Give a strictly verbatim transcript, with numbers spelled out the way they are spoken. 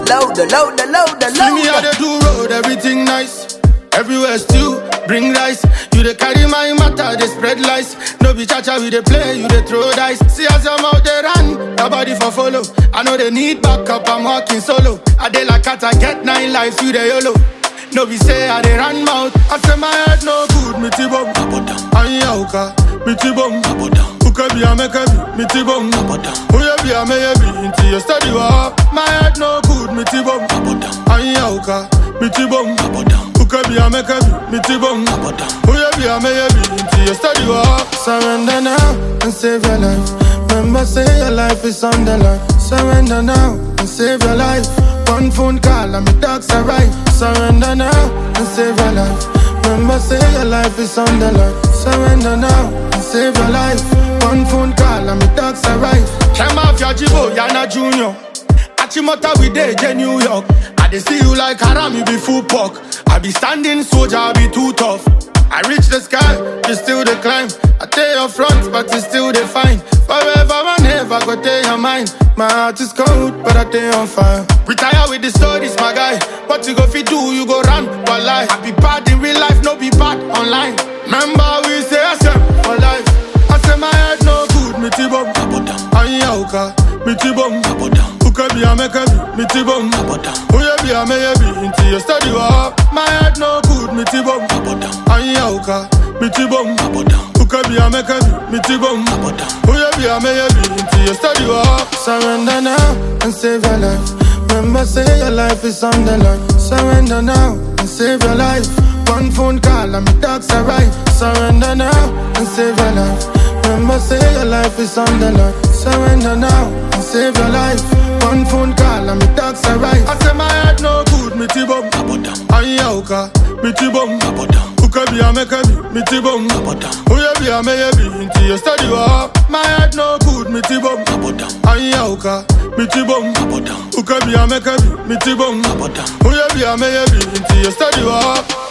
louder, louder, louder, See me how louder. they do road, everything nice. Everywhere still bring rice. You dey carry my matter, they spread lies. No be cha-cha, we dey play, you dey throw dice. See as I'm out there run, your body for follow. I know they need backup, I'm walking solo. I dey like cat, I get nine lives, you dey YOLO. No be say I dey run mouth. I say my head no good, me tibom. Anya uka, me tibom. Uka be a make me, me tibom. Uya be a me be, into your study walk. My head no good, me tibom. Anya uka, me tibom. Uka be a make me, me tibom. Uya be a me be, into your study walk. Surrender now and save your life. Remember say your life is on the line. Surrender now and save your life. One phone call and my dogs are right. Surrender now and save your life. Remember say your life is on the line. Surrender now and save your life. One phone call and my dogs are right. Came off your jibo, Yana Junior Achimota we day, J New York. I dey see you like haram, you be full pork. I be standing soldier, I be too tough. I reach the sky, you still dey climb. I tell your front, but you still dey fine. Forever and ever, go tell your mind. My heart is cold, but I stay on fire. Retire with the stories, my guy. What you go fi do, you go run, but lie. I be bad in real life, no be bad online. Remember we say I say for life. I say my head no good, me tibom. Anya uka, me tibom. Uka be a make me, me tibom. Uya be a me be, into your study walk. My head no good, me tibom. Anya uka, me tibom. Uka be a make me, me tibom. Uya be a me be, into your study walk. Surrender now and save your life. Remember say your life is on the line. Surrender now and save your life. One phone call and my dogs are right. Surrender now and save your life. Remember say your life is on the line. Surrender now and save your life. One phone call and my dogs are right. I say my head no good, me tibom. Anya uka, me tibom. Uka be a make me, me tibom. Uya be a me be, into your study walk. My head no good, me tibom. Anya uka, me tibom. Uka be a make me, me tibom. Uya be a me be, into your study walk.